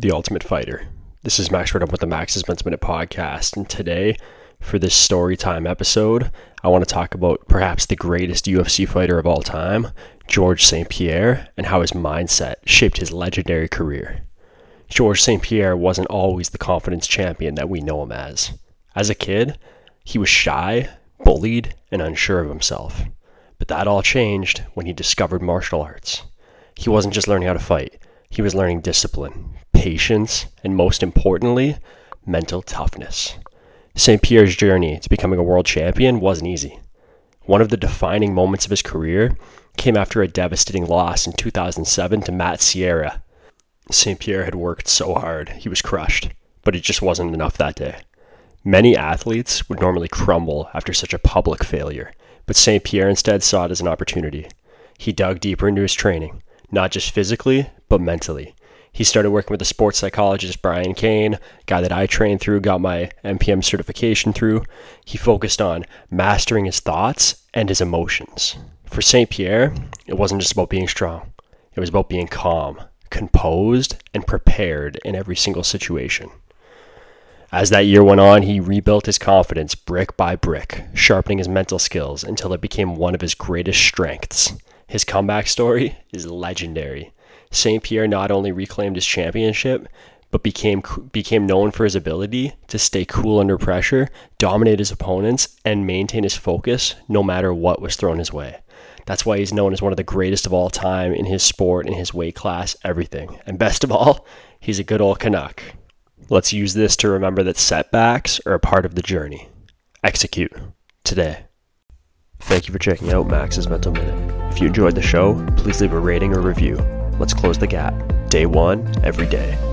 the Ultimate Fighter. This is Max Redham with the Max's Mental Minute podcast, and today, for this story time episode, I want to talk about perhaps the greatest UFC fighter of all time, Georges St-Pierre, and how his mindset shaped his legendary career. Georges St-Pierre wasn't always the confidence champion that we know him as. As a kid, he was shy, bullied, and unsure of himself. But that all changed when he discovered martial arts. He wasn't just learning how to fight, he was learning discipline, patience, and most importantly, mental toughness. St-Pierre's journey to becoming a world champion wasn't easy. One of the defining moments of his career came after a devastating loss in 2007 to Matt Serra. St-Pierre had worked so hard, he was crushed, but it just wasn't enough that day. Many athletes would normally crumble after such a public failure, but St-Pierre instead saw it as an opportunity. He dug deeper into his training, not just physically, but mentally. He started working with the sports psychologist Brian Cain, guy that I trained through, got my MPM certification through. He focused on mastering his thoughts and his emotions. For St-Pierre, it wasn't just about being strong. It was about being calm, composed, and prepared in every single situation. As that year went on, he rebuilt his confidence brick by brick, sharpening his mental skills until it became one of his greatest strengths. His comeback story is legendary. St-Pierre not only reclaimed his championship, but became known for his ability to stay cool under pressure, dominate his opponents, and maintain his focus no matter what was thrown his way. That's why he's known as one of the greatest of all time in his sport, in his weight class, everything. And best of all, he's a good old Canuck. Let's use this to remember that setbacks are a part of the journey. Execute today. Thank you for checking out Max's Mental Minute. If you enjoyed the show, please leave a rating or review. Let's close the gap. Day one, every day.